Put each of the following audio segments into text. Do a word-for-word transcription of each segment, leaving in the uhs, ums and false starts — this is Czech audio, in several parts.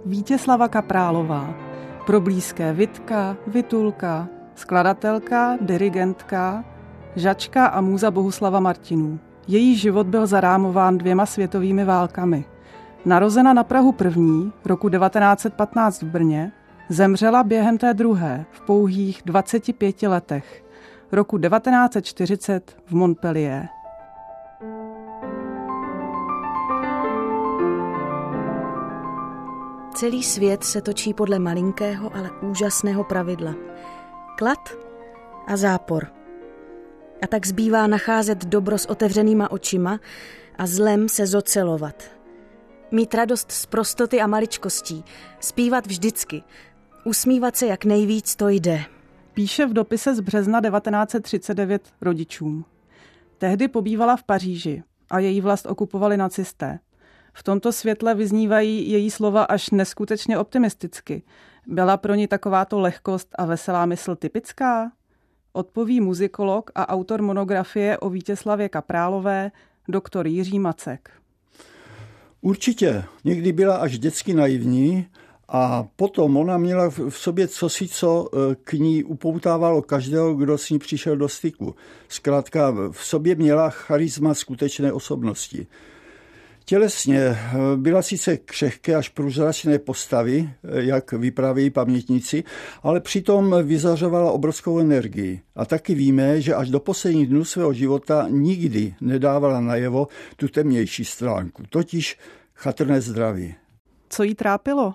Vítězslava Kaprálová. Pro blízké Vitka, Vitulka, skladatelka, dirigentka, žačka a můza Bohuslava Martinů. Její život byl zarámován dvěma světovými válkami. Narozena na prahu první, roku devatenáct set patnáct v Brně, zemřela během té druhé v pouhých dvaceti pěti letech, roku devatenáct set čtyřicet v Montpellier. Celý svět se točí podle malinkého, ale úžasného pravidla. Klad a zápor. A tak zbývá nacházet dobro s otevřenýma očima a zlem se zocelovat. Mít radost z prostoty a maličkostí, zpívat vždycky, usmívat se jak nejvíc to jde. Píše v dopise z března devatenáct set třicet devět rodičům. Tehdy pobývala v Paříži a její vlast okupovali nacisté. V tomto světle vyznívají její slova až neskutečně optimisticky. Byla pro ní takováto lehkost a veselá mysl typická? Odpoví muzikolog a autor monografie o Vítězslavě Kaprálové, doktor Jiří Macek. Určitě. Někdy byla až dětsky naivní a potom ona měla v sobě cosi, co k ní upoutávalo každého, kdo s ní přišel do styku. Zkrátka v sobě měla charisma skutečné osobnosti. Tělesně byla sice křehké až průzračné postavy, jak vyprávějí pamětníci, ale přitom vyzařovala obrovskou energii. A taky víme, že až do posledních dnů svého života nikdy nedávala najevo tu temnější stránku, totiž chatrné zdraví. Co jí trápilo?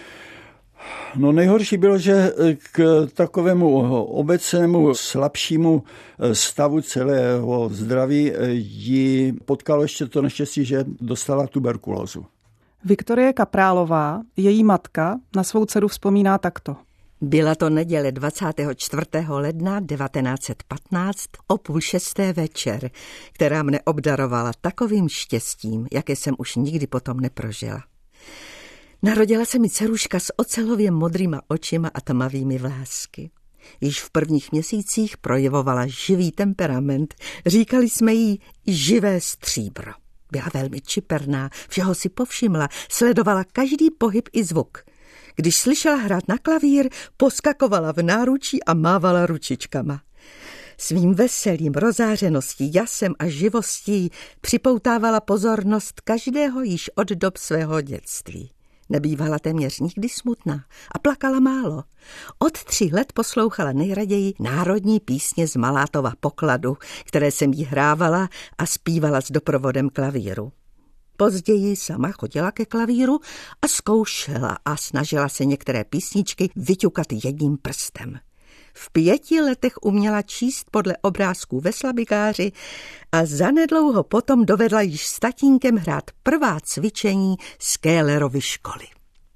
No nejhorší bylo, že k takovému obecnému slabšímu stavu celého zdraví ji potkalo ještě to neštěstí, že dostala tuberkulózu. Viktorie Kaprálová, její matka, na svou dceru vzpomíná takto. Byla to neděle dvacátého čtvrtého ledna devatenáct set patnáct o půl šesté večer, která mne obdarovala takovým štěstím, jaké jsem už nikdy potom neprožila. Narodila se mi dceruška s ocelově modrýma očima a tmavými vlásky. Již v prvních měsících projevovala živý temperament. Říkali jsme jí živé stříbro. Byla velmi čiperná, všeho si povšimla, sledovala každý pohyb i zvuk. Když slyšela hrát na klavír, poskakovala v náručí a mávala ručičkama. Svým veselím, rozářeností, jasem a živostí připoutávala pozornost každého již od dob svého dětství. Nebývala téměř nikdy smutná a plakala málo. Od tří let poslouchala nejraději národní písně z Malátova pokladu, které jsem jí hrávala a zpívala s doprovodem klavíru. Později sama chodila ke klavíru a zkoušela a snažila se některé písničky vyťukat jedním prstem. V pěti letech uměla číst podle obrázků ve slabikáři a zanedlouho potom dovedla již s tatínkem hrát prvá cvičení z Kellerovy školy.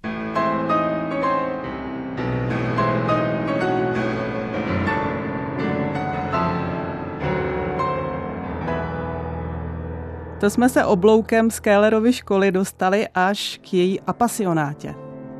To jsme se obloukem z Kellerovy školy dostali až k její apasionátě.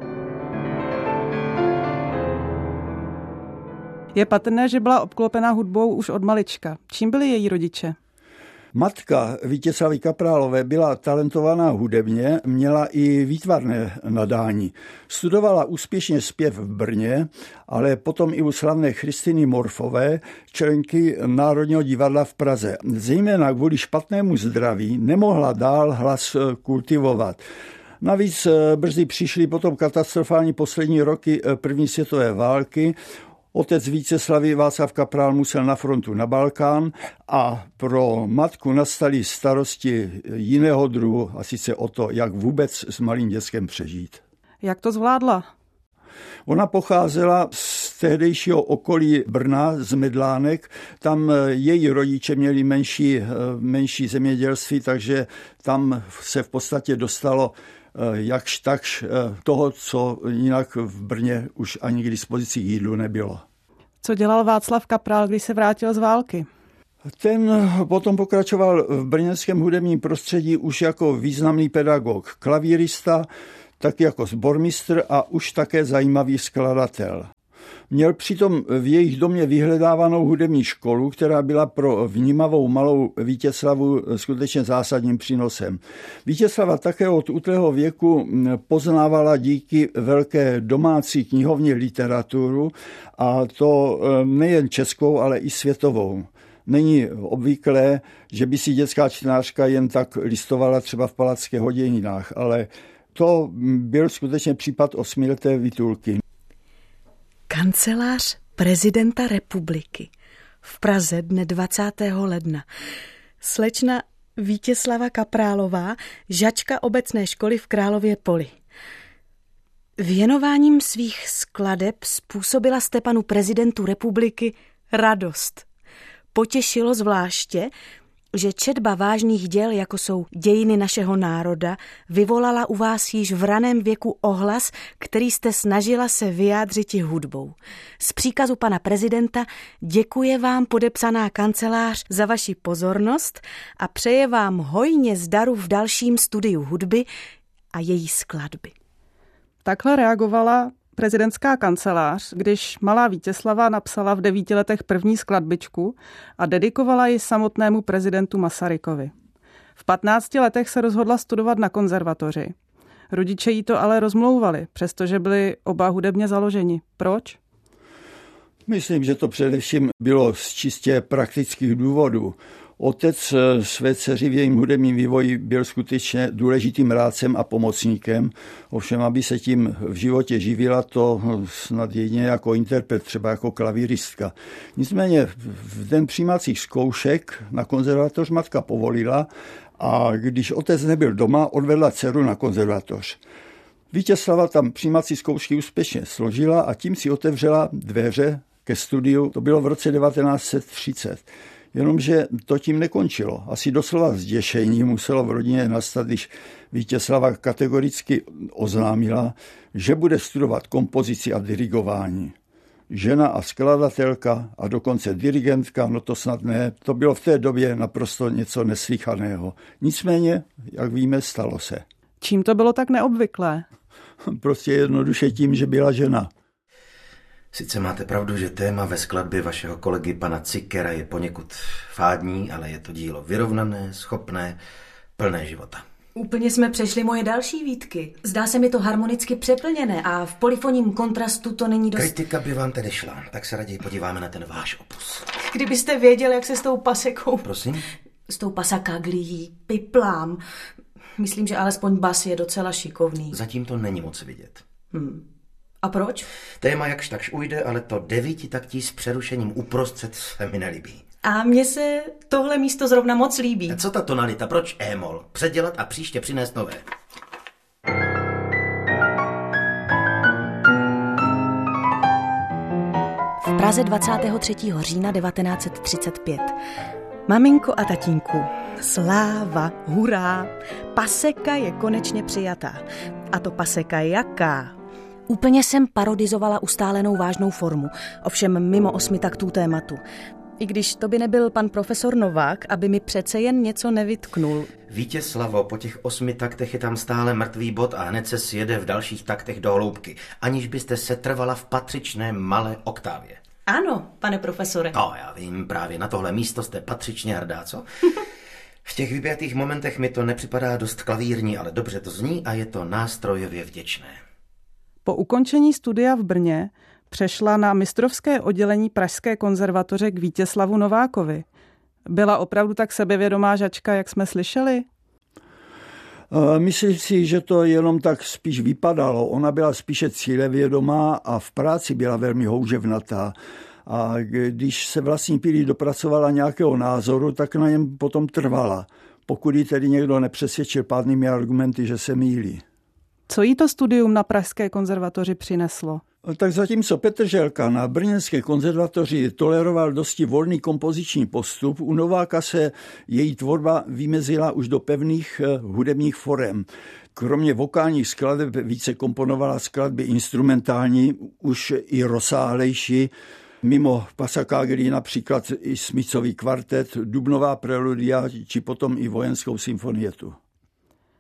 Je patrné, že byla obklopená hudbou už od malička. Čím byli její rodiče? Matka Vítězslavy Kaprálové byla talentovaná hudebně, měla i výtvarné nadání. Studovala úspěšně zpěv v Brně, ale potom i u slavné Christiny Morfové, členky Národního divadla v Praze. Zejména kvůli špatnému zdraví nemohla dál hlas kultivovat. Navíc brzy přišly potom katastrofální poslední roky první světové války. Otec Vítězslavy Václav Kaprál musel na frontu na Balkán a pro matku nastaly starosti jiného druhu, a sice o to, jak vůbec s malým dětskem přežít. Jak to zvládla? Ona pocházela z tehdejšího okolí Brna, z Medlánek. Tam její rodiče měli menší, menší zemědělství, takže tam se v podstatě dostalo jakž takž toho, co jinak v Brně už ani k dispozici jídlu nebylo. Co dělal Václav Kaprál, když se vrátil z války? Ten potom pokračoval v brněnském hudebním prostředí už jako významný pedagog, klavírista, tak jako sbormistr a už také zajímavý skladatel. Měl přitom v jejich domě vyhledávanou hudební školu, která byla pro vnímavou malou Vítězslavu skutečně zásadním přínosem. Vítězslava také od útlého věku poznávala díky velké domácí knihovně literaturu, a to nejen českou, ale i světovou. Není obvyklé, že by si dětská čtenářka jen tak listovala třeba v Palackých hodinách, ale to byl skutečně případ osmileté Vitulky. Kancelář prezidenta republiky v Praze dne dvacátého ledna. Slečna Vítězslava Kaprálová, žačka obecné školy v Králově Poli. Věnováním svých skladeb způsobila jste panu prezidentu republiky radost. Potěšilo zvláště, že četba vážných děl, jako jsou Dějiny našeho národa, vyvolala u vás již v raném věku ohlas, který jste snažila se vyjádřit i hudbou. Z příkazu pana prezidenta děkuje vám podepsaná kancelář za vaši pozornost a přeje vám hojně zdaru v dalším studiu hudby a její skladby. Takhle reagovala prezidentská kancelář, když malá Vítězslava napsala v devíti letech první skladbičku a dedikovala ji samotnému prezidentu Masarykovi. V patnácti letech se rozhodla studovat na konzervatoři. Rodiče jí to ale rozmlouvali, přestože byli oba hudebně založeni. Proč? Myslím, že to především bylo z čistě praktických důvodů. Otec své dceři v jejím hudebním vývoji byl skutečně důležitým rádcem a pomocníkem. Ovšem, aby se tím v životě živila, to snad jedině jako interpret, třeba jako klavíristka. Nicméně v den přijímacích zkoušek na konzervatoř matka povolila a když otec nebyl doma, odvedla dceru na konzervatoř. Vítězslava tam přijímací zkoušky úspěšně složila a tím si otevřela dveře ke studiu. To bylo v roce devatenáct set třicet. Jenomže to tím nekončilo. Asi doslova zděšení muselo v rodině nastat, když Vítězslava kategoricky oznámila, že bude studovat kompozici a dirigování. Žena a skladatelka a dokonce dirigentka, no to snad ne, to bylo v té době naprosto něco neslýchaného. Nicméně, jak víme, stalo se. Čím to bylo tak neobvyklé? Prostě jednoduše tím, že byla žena. Sice máte pravdu, že téma ve skladbě vašeho kolegy pana Cikera je poněkud fádní, ale je to dílo vyrovnané, schopné, plné života. Úplně jsme přešli moje další výtky. Zdá se mi to harmonicky přeplněné a v polyfonním kontrastu to není dost... Kritika by vám tedy šla, tak se raději podíváme na ten váš opus. Kdybyste věděl, jak se s tou pasekou... Prosím? S tou pasakaglií piplám. Myslím, že alespoň bas je docela šikovný. Zatím to není moc vidět. Hmm. A proč? Téma jakž takž ujde, ale to devíti taktí s přerušením uprostřed se mi nelíbí. A mně se tohle místo zrovna moc líbí. A co ta tonalita? Proč émol? Předělat a příště přinést nové. V Praze dvacátého třetího října devatenáct set třicet pět. Maminko a tatínku, sláva, hurá, paseka je konečně přijatá. A to paseka jaká? Úplně jsem parodizovala ustálenou vážnou formu, ovšem mimo osmi taktů tématu. I když to by nebyl pan profesor Novák, aby mi přece jen něco nevytknul. Vítězslavo, po těch osmi taktech je tam stále mrtvý bod a hned se sjede v dalších taktech do hloubky, aniž byste se trvala v patřičné malé oktávě. Ano, pane profesore. No, já vím, právě na tohle místo jste patřičně hrdá, co? V těch vybětých momentech mi to nepřipadá dost klavírní, ale dobře to zní a je to nástrojově vděčné. Po ukončení studia v Brně přešla na mistrovské oddělení Pražské konzervatoře k Vítězslavu Novákovi. Byla opravdu tak sebevědomá žačka, jak jsme slyšeli? Myslím si, že to jenom tak spíš vypadalo. Ona byla spíše cílevědomá a v práci byla velmi houževnatá. A když se vlastní pílí dopracovala nějakého názoru, tak na něm potom trvala. Pokud ji tedy někdo nepřesvědčil pádnými argumenty, že se mýlí. Co jí to studium na Pražské konzervatoři přineslo? Tak zatímco Petr Želka na brněnské konzervatoři toleroval dosti volný kompoziční postup, u Nováka se její tvorba vymezila už do pevných hudebních forem. Kromě vokálních skladeb více komponovala skladby instrumentální, už i rozsáhlejší, mimo pasakagli například i Smithsový kvartet, dubnová preludia či potom i vojenskou symfonietu.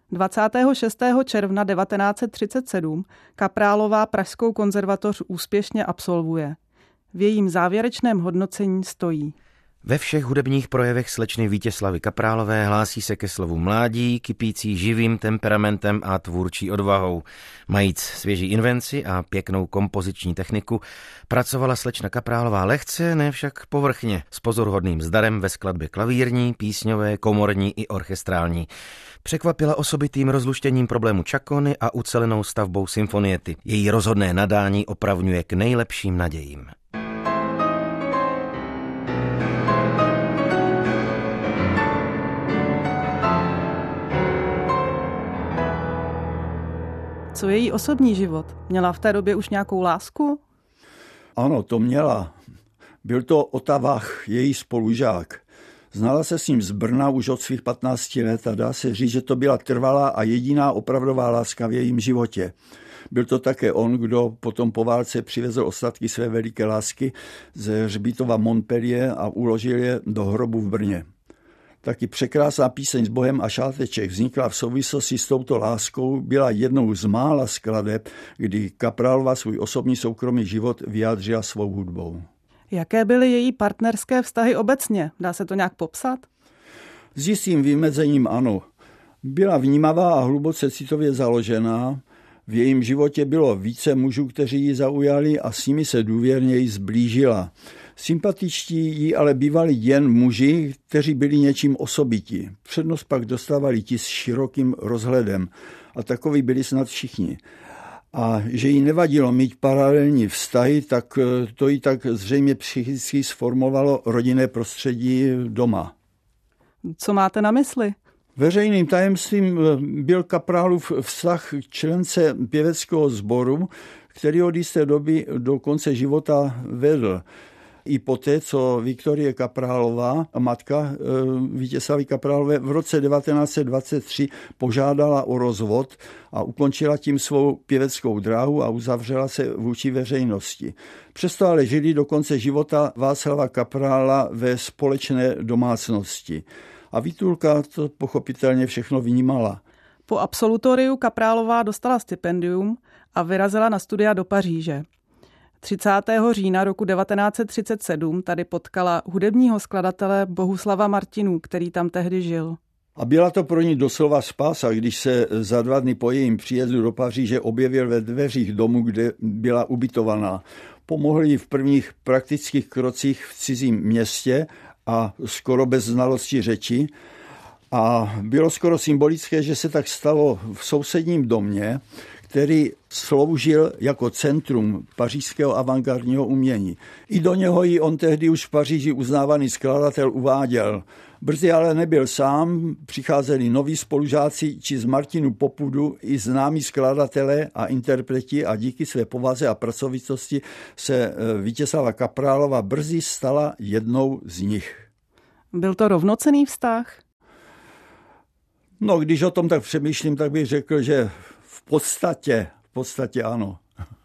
dvacátého šestého června devatenáct set třicet sedm Kaprálová Pražskou konzervatoř úspěšně absolvuje. V jejím závěrečném hodnocení stojí: Ve všech hudebních projevech slečny Vítěslavy Kaprálové hlásí se ke slovu mládí, kypící živým temperamentem a tvůrčí odvahou. Majíc svěží invenci a pěknou kompoziční techniku, pracovala slečna Kaprálová lehce, ne však povrchně, s pozoruhodným zdarem ve skladbě klavírní, písňové, komorní i orchestrální. Překvapila osobitým rozluštěním problému čakony a ucelenou stavbou symfoniety. Její rozhodné nadání opravňuje k nejlepším nadějím. Co její osobní život? Měla v té době už nějakou lásku? Ano, to měla. Byl to Otavách, její spolužák. Znala se s ním z Brna už od svých patnácti let a dá se říct, že to byla trvalá a jediná opravdová láska v jejím životě. Byl to také on, kdo potom po válce přivezl ostatky své veliké lásky ze hřbitova Montpellier a uložil je do hrobu v Brně. Taky překrásná píseň s Bohem a šáteček vznikla v souvislosti s touto láskou, byla jednou z mála skladeb, kdy Kaprálová svůj osobní soukromý život vyjádřila svou hudbou. Jaké byly její partnerské vztahy obecně? Dá se to nějak popsat? S jistým vymezením ano. Byla vnímavá a hluboce citově založená. V jejím životě bylo více mužů, kteří ji zaujali a s nimi se důvěrněji zblížila. Sympatičtí jí ale bývali jen muži, kteří byli něčím osobití. Přednost pak dostávali ti s širokým rozhledem a takoví byli snad všichni. A že jí nevadilo mít paralelní vztahy, tak to jí tak zřejmě psychicky sformovalo rodinné prostředí doma. Co máte na mysli? Veřejným tajemstvím byl Kaprálův vztah k člence pěveckého sboru, který od jisté doby do konce života vedl. I poté, co Viktorie Kaprálová, matka Vítěslavy Kaprálové, v roce devatenáct set dvacet tři požádala o rozvod a ukončila tím svou pěveckou dráhu a uzavřela se vůči veřejnosti. Přesto ale žili do konce života Václava Kaprála ve společné domácnosti. A Vitulka to pochopitelně všechno vnímala. Po absolutoriu Kaprálová dostala stipendium a vyrazila na studia do Paříže. třicátého října roku devatenáct set třicet sedm tady potkala hudebního skladatele Bohuslava Martinů, který tam tehdy žil. A byla to pro ní doslova spása, když se za dva dny po jejím příjezdu do Paříže objevil ve dveřích domu, kde byla ubytovaná. Pomohl jí v prvních praktických krocích v cizím městě a skoro bez znalosti řeči. A bylo skoro symbolické, že se tak stalo v sousedním domě, který sloužil jako centrum pařížského avantgardního umění. I do něho ji on tehdy už v Paříži uznávaný skladatel uváděl. Brzy ale nebyl sám, přicházeli noví spolužáci či z Martinu Popudu i známí skladatelé a interpreti a díky své povaze a pracovitosti se Vítězslava Kaprálova brzy stala jednou z nich. Byl to rovnocenný vztah? No, když o tom tak přemýšlím, tak bych řekl, že v podstatě, v podstatě ano.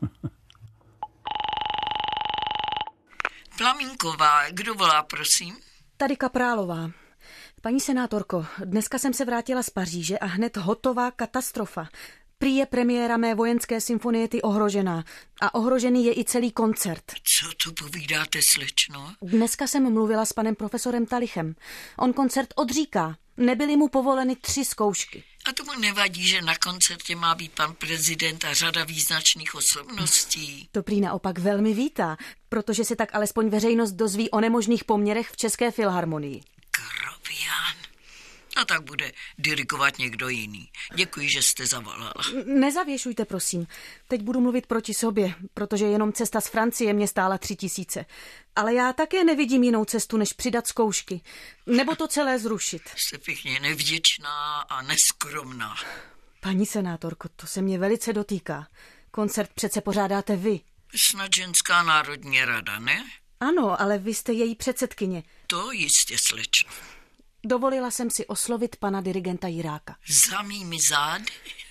Plamínková, kdo volá, prosím? Tady Kaprálová. Paní senátorko, dneska jsem se vrátila z Paříže a hned hotová katastrofa. Prý je premiéra mé vojenské symfoniety ohrožená a ohrožený je i celý koncert. Co tu povídáte, slečno? Dneska jsem mluvila s panem profesorem Talichem. On koncert odříká. Nebyly mu povoleny tři zkoušky. A tomu nevadí, že na koncertě má být pan prezident a řada význačných osobností. To prý naopak velmi vítá, protože se tak alespoň veřejnost dozví o nemožných poměrech v České filharmonii. Krovián. No tak bude dirigovat někdo jiný. Děkuji, že jste zavolala. Nezavěšujte, prosím. Teď budu mluvit proti sobě, protože jenom cesta z Francie mě stála tři tisíce. Ale já také nevidím jinou cestu, než přidat zkoušky. Nebo to celé zrušit. Jste pěkně nevděčná a neskromná. Paní senátorko, to se mě velice dotýká. Koncert přece pořádáte vy. Snad ženská národní rada, ne? Ano, ale vy jste její předsedkyně. To jistě, slečno. Dovolila jsem si oslovit pana dirigenta Jiráka. Za mými zády?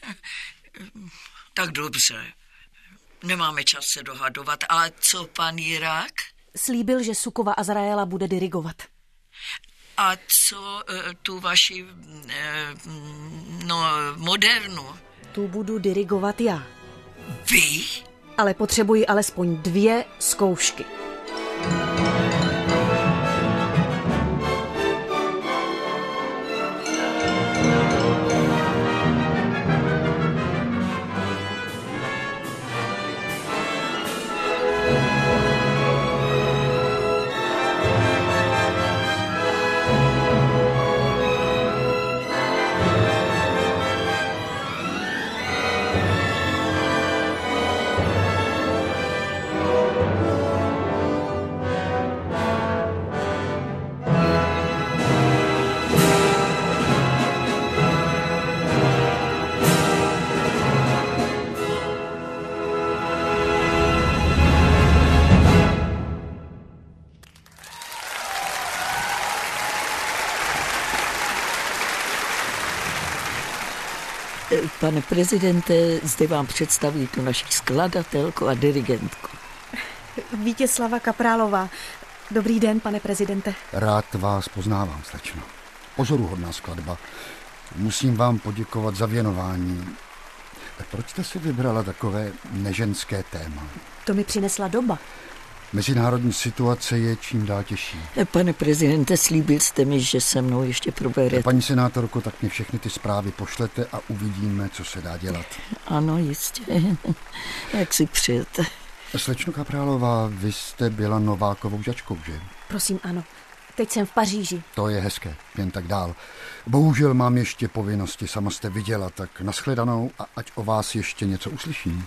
Tak dobře. Nemáme čas se dohadovat, ale co pan Jirák? Slíbil, že Sukova Azraela bude dirigovat. A co tu vaši, No, modernu. Tu budu dirigovat já. Vy? Ale potřebuji alespoň dvě zkoušky. Pane prezidente, zde vám představuji tu naši skladatelku a dirigentku. Vítězslava Kaprálová. Dobrý den, pane prezidente. Rád vás poznávám, slečno. Pozoruhodná skladba. Musím vám poděkovat za věnování. Proč jste si vybrala takové neženské téma? To mi přinesla doba. Mezinárodní situace je čím dál těžší. Pane prezidente, slíbil jste mi, že se mnou ještě proberete. Paní senátorko, tak mě všechny ty zprávy pošlete a uvidíme, co se dá dělat. Ano, jistě. Jak si přijete. Slečno Kaprálová, vy jste byla Novákovou žačkou, že? Prosím, ano. Teď jsem v Paříži. To je hezké, jen tak dál. Bohužel mám ještě povinnosti, sama jste viděla, tak nashledanou a ať o vás ještě něco uslyším.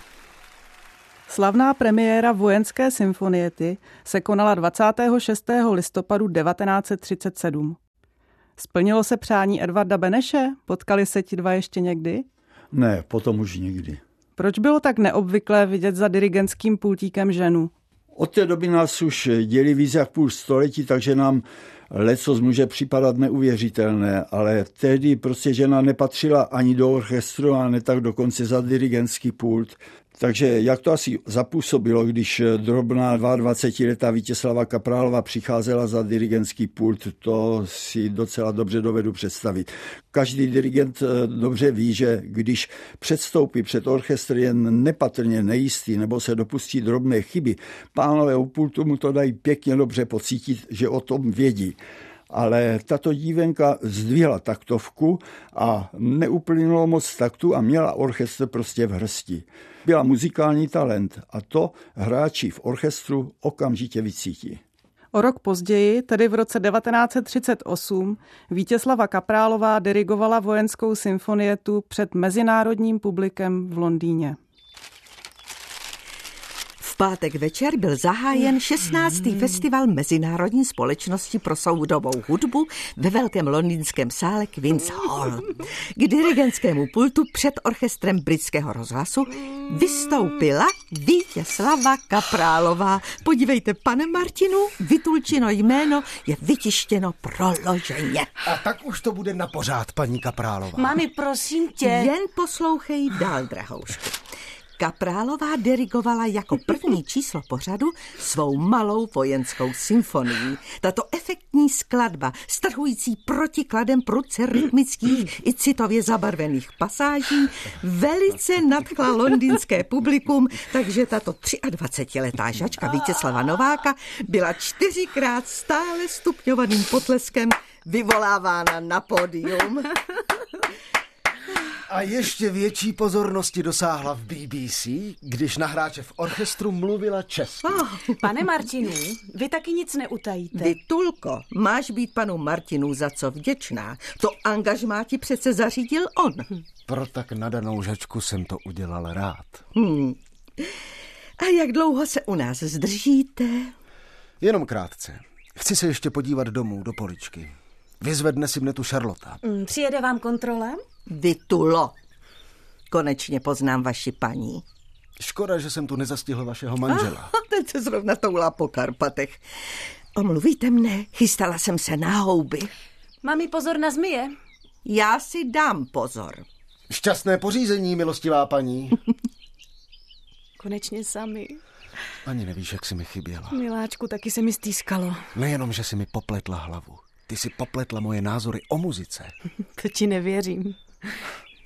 Slavná premiéra Vojenské symfoniety se konala dvacátého šestého listopadu devatenáct set třicet sedm. Splnilo se přání Edvarda Beneše? Potkali se ti dva ještě někdy? Ne, potom už nikdy. Proč bylo tak neobvyklé vidět za dirigentským pultíkem ženu? Od té doby nás už dělí víc jak půl století, takže nám lecos může připadat neuvěřitelné, ale tehdy prostě žena nepatřila ani do orchestru a ne tak dokonce za dirigentský pult. Takže jak to asi zapůsobilo, když drobná dvacetiletá Vítězslava Kaprálová přicházela za dirigentský pult, to si docela dobře dovedu představit. Každý dirigent dobře ví, že když předstoupí před orchestr jen nepatrně nejistý nebo se dopustí drobné chyby, pánové u pultu mu to dají pěkně dobře pocítit, že o tom vědí. Ale tato dívenka zdvihla taktovku a neuplynulo moc taktu a měla orchestr prostě v hrsti. Byla muzikální talent a to hráči v orchestru okamžitě vycítí. O rok později, tedy v roce devatenáct set třicet osm, Vítězslava Kaprálová dirigovala Vojenskou symfonietu před mezinárodním publikem v Londýně. V pátek večer byl zahájen šestnáctý festival Mezinárodní společnosti pro soudobou hudbu ve velkém londýnském sále Queen's Hall. K dirigentskému pultu před orchestrem britského rozhlasu vystoupila Vítězslava Kaprálová. Podívejte, pane Martinu, Vitulčino jméno je vytištěno proloženě. A tak už to bude na pořád, paní Kaprálová. Mami, prosím tě. Jen poslouchej dál, drahoušku. Kaprálová dirigovala jako první číslo pořadu svou malou vojenskou symfonii. Tato efektní skladba, strhující protikladem prudce rytmických i citově zabarvených pasáží, velice nadchla londýnské publikum, takže tato dvacetiletá žačka Vítězslava Nováka byla čtyřikrát stále stupňovaným potleskem vyvolávána na pódium. A ještě větší pozornosti dosáhla v B B C, když na hráče v orchestru mluvila česky. Oh, pane Martinu, vy taky nic neutajíte. Vitulko, máš být panu Martinu za co vděčná. To angažmá ti přece zařídil on. Pro tak nadanou žačku jsem to udělal rád. Hmm. A jak dlouho se u nás zdržíte? Jenom krátce. Chci se ještě podívat domů do Poličky. Vyzvedne si mne tu Šarlota. Mm, přijede vám kontrola? Vitulo, konečně poznám vaši paní. Škoda, že jsem tu nezastihl vašeho manžela. Ah, teď se zrovna toulá po Karpatech. Omluvíte mne, chystala jsem se na houby. Mami, pozor na zmije. Já si dám pozor. Šťastné pořízení, milostivá paní. Konečně sami. Ani nevíš, jak jsi mi chyběla. Miláčku, taky se mi stýskalo. Nejenom, že jsi mi popletla hlavu. Ty si popletla moje názory o muzice. To ti nevěřím.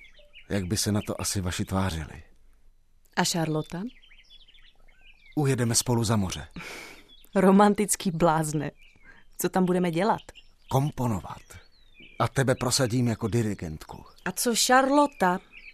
Jak by se na to asi vaši tvářili? A Charlotta? Ujedeme spolu za moře. Romantický blázne. Co tam budeme dělat? Komponovat. A tebe prosadím jako dirigentku. A co Charlotta?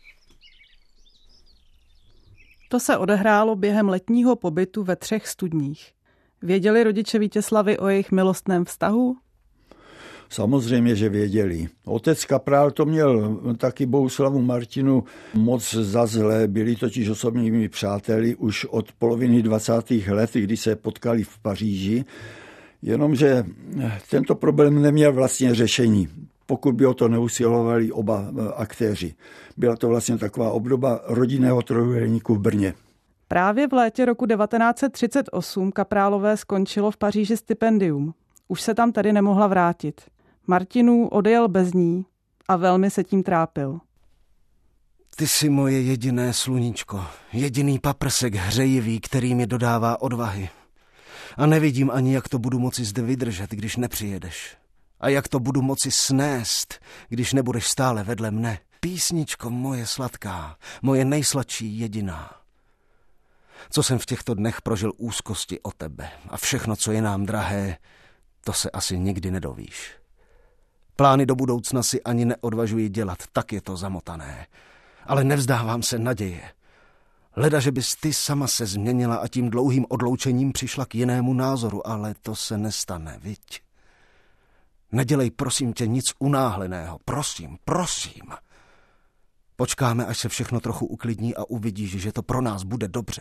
To se odehrálo během letního pobytu ve Třech studních. Věděli rodiče Vítězslavy o jejich milostném vztahu? Samozřejmě, že věděli. Otec Kaprál to měl taky Bohuslavu Martinu moc za zlé, byli totiž osobními přáteli už od poloviny dvacátých let, kdy se potkali v Paříži, jenomže tento problém neměl vlastně řešení, pokud by o to neusilovali oba aktéři. Byla to vlastně taková obdoba rodinného trojúhelníku v Brně. Právě v létě roku devatenáct set třicet osm Kaprálové skončilo v Paříži stipendium. Už se tam tedy nemohla vrátit. Martinů odjel bez ní a velmi se tím trápil. Ty jsi moje jediné sluníčko, jediný paprsek hřejivý, který mi dodává odvahy. A nevidím ani, jak to budu moci zde vydržet, když nepřijedeš. A jak to budu moci snést, když nebudeš stále vedle mne. Písničko moje sladká, moje nejsladší jediná. Co jsem v těchto dnech prožil úzkosti o tebe a všechno, co je nám drahé, to se asi nikdy nedovíš. Plány do budoucna si ani neodvažuji dělat, tak je to zamotané. Ale nevzdávám se naděje. Leda, že bys ty sama se změnila a tím dlouhým odloučením přišla k jinému názoru, ale to se nestane, viď? Nedělej, prosím tě, nic unáhleného. Prosím, prosím. Počkáme, až se všechno trochu uklidní a uvidíš, že to pro nás bude dobře.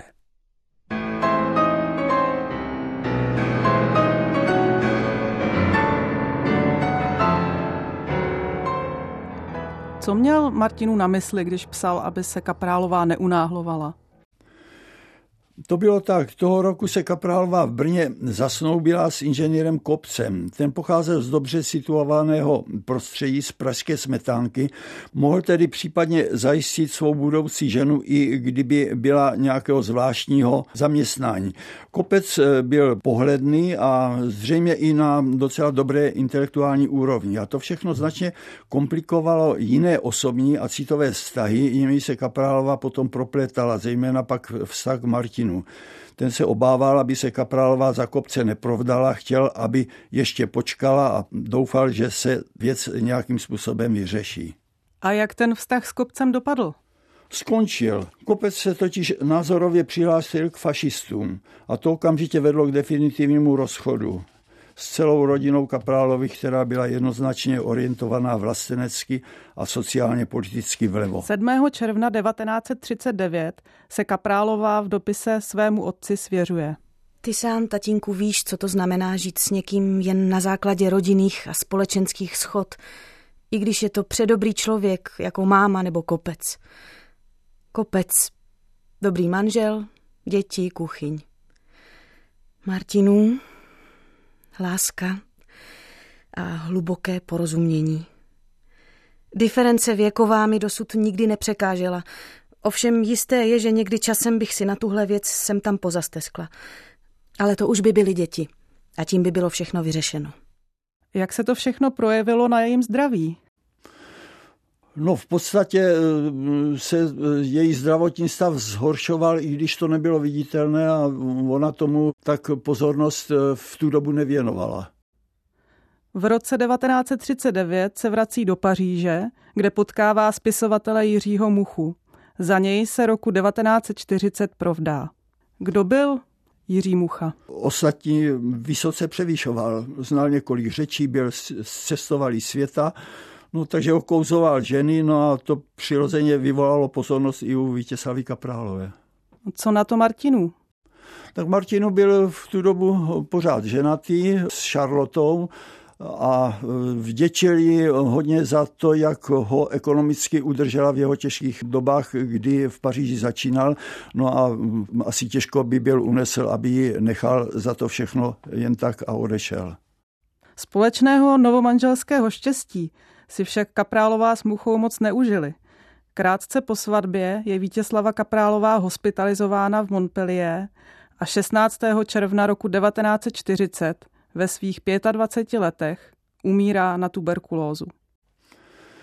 Co měl Martinů na mysli, když psal, aby se Kaprálová neunáhlovala? To bylo tak, toho roku se Kaprálová v Brně zasnoubila s inženýrem Kopcem. Ten pocházel z dobře situovaného prostředí z pražské Smetánky, mohl tedy případně zajistit svou budoucí ženu, i kdyby byla nějakého zvláštního zaměstnání. Kopec byl pohledný a zřejmě i na docela dobré intelektuální úrovni. A to všechno značně komplikovalo jiné osobní a citové vztahy, jimi se Kaprálová potom proplétala, zejména pak vztah k Martinu. Ten se obával, aby se Kaprálová za Kopce neprovdala, chtěl, aby ještě počkala a doufal, že se věc nějakým způsobem vyřeší. A jak ten vztah s Kopcem dopadl? Skončil. Kopec se totiž názorově přihlásil k fašistům a to okamžitě vedlo k definitivnímu rozchodu s celou rodinou Kaprálových, která byla jednoznačně orientovaná vlastenecky a sociálně politicky vlevo. sedmého června devatenáct set třicet devět se Kaprálová v dopise svému otci svěřuje. Ty sám, tatínku, víš, co to znamená žít s někým jen na základě rodinných a společenských shod, i když je to předobrý člověk, jako máma nebo Kopec. Kopec, dobrý manžel, děti, kuchyň. Martinů, láska a hluboké porozumění. Diference věková mi dosud nikdy nepřekážela. Ovšem jisté je, že někdy časem bych si na tuhle věc sem tam pozasteskla. Ale to už by byly děti a tím by bylo všechno vyřešeno. Jak se to všechno projevilo na jejím zdraví? No v podstatě se její zdravotní stav zhoršoval, i když to nebylo viditelné a ona tomu tak pozornost v tu dobu nevěnovala. V roce devatenáct set třicet devět se vrací do Paříže, kde potkává spisovatele Jiřího Muchu. Za něj se roku devatenáct set čtyřicet provdá. Kdo byl Jiří Mucha? Ostatní vysoce převyšoval. Znal několik řečí, byl z cestovalý světa, no takže okouzoval ženy, no a to přirozeně vyvolalo pozornost i u Vítězslavy Kaprálové. Co na to Martinů? Tak Martinů byl v tu dobu pořád ženatý s Charlotou a vděčili hodně za to, jak ho ekonomicky udržela v jeho těžkých dobách, kdy v Paříži začínal. No a asi těžko by byl unesl, aby ji nechal za to všechno jen tak a odešel. Společného novomanželského štěstí si však Kaprálová s Muchou moc neužili. Krátce po svatbě je Vítězslava Kaprálová hospitalizována v Montpellier a šestnáctého června roku devatenáct set čtyřicet ve svých dvaceti pěti letech umírá na tuberkulózu.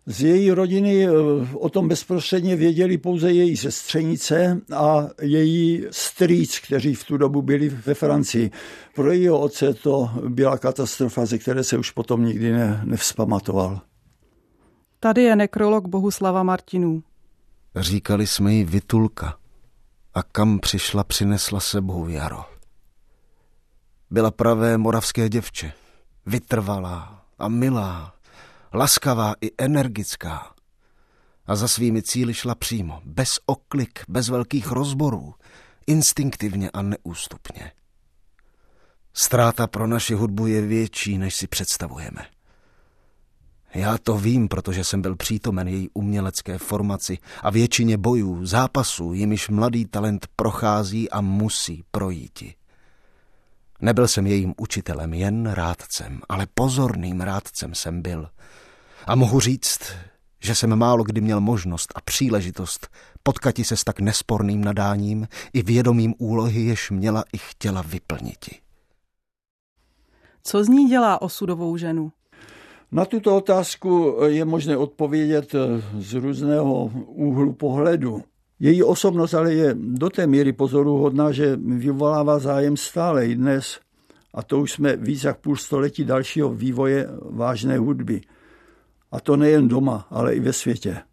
Z její rodiny o tom bezprostředně věděli pouze její sestřenice a její strýc, kteří v tu dobu byli ve Francii. Pro jejího otce to byla katastrofa, ze které se už potom nikdy ne, nevzpamatoval. Tady je nekrolog Bohuslava Martinů. Říkali jsme jí Vitulka a kam přišla, přinesla sebou jaro. Byla pravé moravské děvče, vytrvalá a milá, laskavá i energická. A za svými cíli šla přímo, bez oklik, bez velkých rozborů, instinktivně a neústupně. Ztráta pro naši hudbu je větší, než si představujeme. Já to vím, protože jsem byl přítomen její umělecké formaci a většině bojů, zápasů, jimiž mladý talent prochází a musí projíti. Nebyl jsem jejím učitelem, jen rádcem, ale pozorným rádcem jsem byl. A mohu říct, že jsem málo kdy měl možnost a příležitost potkati se s tak nesporným nadáním i vědomím úlohy, jež měla i chtěla vyplniti. Co z ní dělá osudovou ženu? Na tuto otázku je možné odpovědět z různého úhlu pohledu. Její osobnost ale je do té míry pozoruhodná, že vyvolává zájem stále i dnes. A to už jsme víc jak půl století dalšího vývoje vážné hudby. A to nejen doma, ale i ve světě.